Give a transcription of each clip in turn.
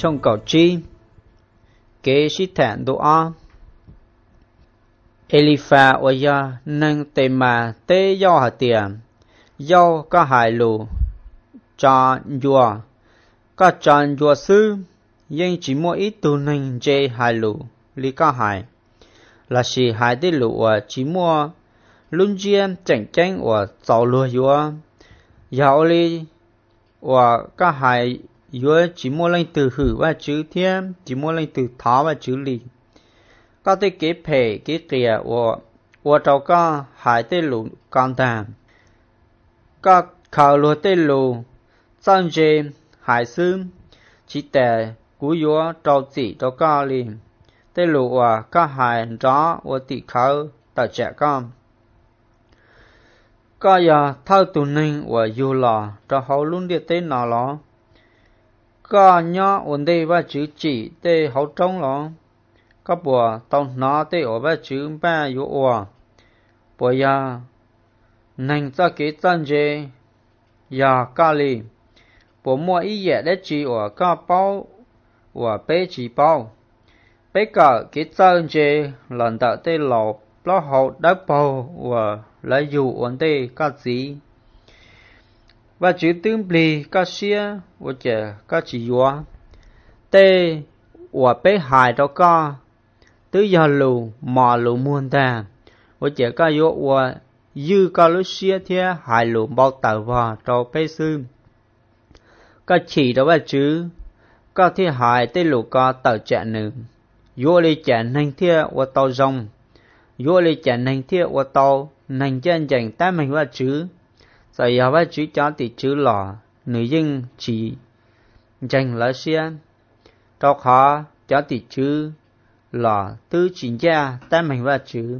trong cầu chi kế sĩ thản đồ á Elifa oya nâng tê mà tê do hả tiền do có hại lù cho dùa có tròn dùa sư nhưng chỉ mua ít tu nâng dê hại lù lý có hại là chỉ hại tê lù chỉ mua luôn chiên chảnh chanh của cháu lùa dùa dạo li và có hại dùa chỉ mua lên từ hử và chữ thiên chỉ mua lên từ tháo và chữ lì có thể kế phê kế kìa và cháu có hại tê lù con tàn có khảo lùa tê lù chân dê hại sư chỉ tè cú dùa cháu chỉ cháu có lì tê lù và có hại rõ và tị khảo tạo trẻ con có giờ thao tù ninh và dù lò cho hậu luôn địa tế nào lò có nhỏ ổn đề và chữ chỉ tê hậu trông lò có bùa tông nó tê ở và chữ ba dù ổ bùa giờ nành cho kế chân dê giờ ca lì bùa mua ý dẹ để chỉ ở có bao và bế chỉ bao bế cả kế chân dê lần tạo tê lò lo hậu đáp bao và lấy dù ổn đề có gì và chữ tương bì có xia và chả có chỉ dùa tê và bế hài đó có tứ giờ lù mà lù muôn ta và chả có dùa và dư có lúc xia thia hài lù bao tờ vào cho bế sư có chỉ đó và chữ có thi hài tê lù có tờ chả nữ dùa lì chả nành thia và tàu rồng dùa lì chả nành thia và tàu nành chân dành ta mình và chữ rồi giờ và chữ cho thì chữ lò nữ dân chỉ dành là xiên cho khó cho thì chữ lò tư chính gia ta mình và chữ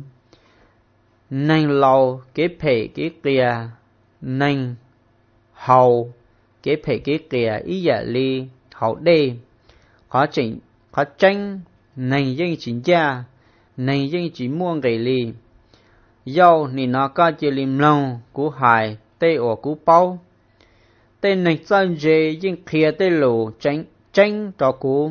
nành lầu kế phê kế kìa nành hầu kế phê kế kìa ý giả ly hậu đê khó chỉnh khó tranh nành dân chính gia nành dân chỉ muôn gầy ly dâu nì nó có chỉ lim lâu cú hài tê ổ cú bao tên này chân dê nhưng khía tê lù tranh cho cú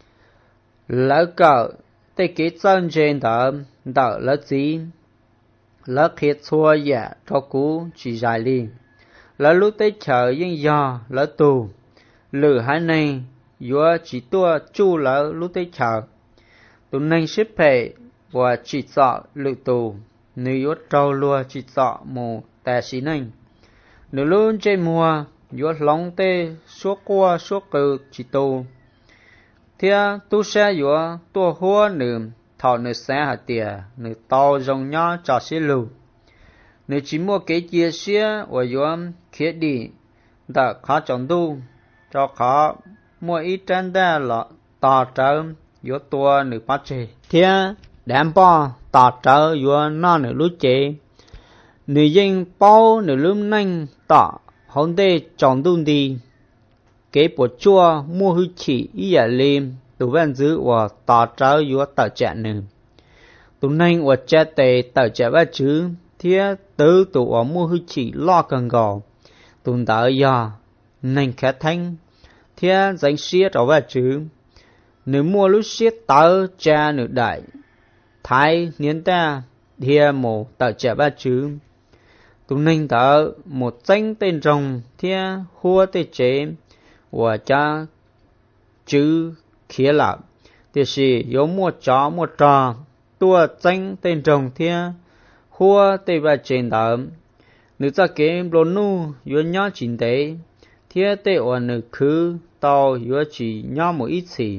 lỡ cỡ tê kế chân dê đỡ lỡ gì lỡ khía xua dạ cho cú chỉ dài liền lỡ lúc tê chờ nhưng do lỡ tù lử hai này dùa chỉ tua chu lỡ lúc tê chờ tụ nên xếp phê và chỉ sợ lử tù nữ yếu trâu lùa chỉ sợ mù tè xí nành nữ luôn trên mùa yếu lóng tê suốt qua suốt cử chỉ tù thia tu xe yếu tua hua nữ thọ nữ xe hạt tìa nữ tàu dòng nhỏ cho xí lù nữ chỉ mua kế chia xía và yếu khía đi đã khó chọn tu cho khó mua ít trên đa lọ tỏ trở yếu tua nữ bắt chê thia đám bò tỏ trở yếu nó nữ lú chế nữ dân bao nữ lúm nanh tỏ hôn đê chọn đun đi kế bộ chua mua hư chỉ ý giả liêm tù văn dữ và tỏ trở yếu tỏ trẻ nữ tù nanh và trẻ tề tỏ trẻ ba chữ thía tứ tù ở mua hư chỉ lo cần gò tù tỏ do nanh khá thanh thía danh xía trở ba chữ nữ mua lúc xiết tớ cha nữ đại thái niên ta thia mổ tờ trẻ ba chữ tụ ninh tờ một danh tên rồng thia hua tê chế và cha chữ khía lạc thì sĩ yếu mua chó mua trò tua danh tên rồng thia hua tê ba trên tờ nữ ra kế lô nu yếu nhỏ chính tế thia tê ở nữ khứ tàu yếu chỉ nhỏ một ít xỉ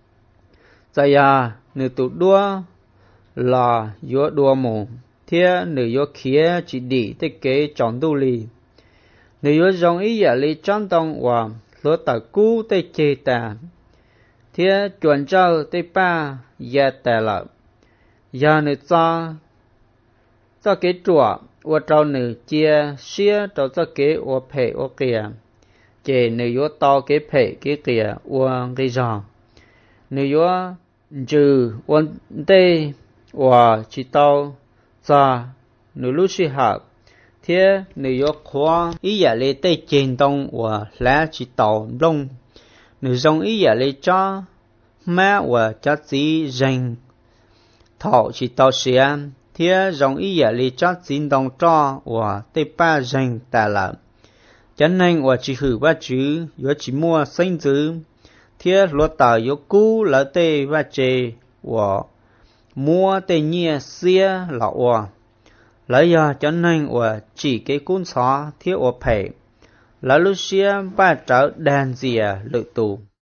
tại à nữ tụ đua là yếu đua mù thia nữ yếu khía chỉ đi tê kế chọn tu lì nữ yếu dòng ý giả lì chọn tông và lúa tờ cú tê chê tà thia chuẩn trâu tê ba gia tà lợ gia nữ cho kế chùa và trâu nữ chia xía trâu cho kế và phê và kìa chê nữ yếu to kế phê kế kìa và gây giò nữ yếu trừ ôn tê và chỉ tao ra nữ lúc sĩ hợp thế nữ yếu khoa ý giả lê tê trên tông và lá chỉ tao lông nữ dòng ý giả lấy cho mẹ và cho chỉ dành thọ chỉ tao xia thế dòng ý giả lấy cho chính đồng cho và tây ba dành ta là cho nên và chỉ hử ba chữ và chỉ mua sinh chữ thế luật tờ yếu cũ là tây ba chê và mua tây nhia xia là và lấy giờ cho nên và chỉ cái cuốn xóa thế và phải là lúc xia ba trở đàn dìa lự tù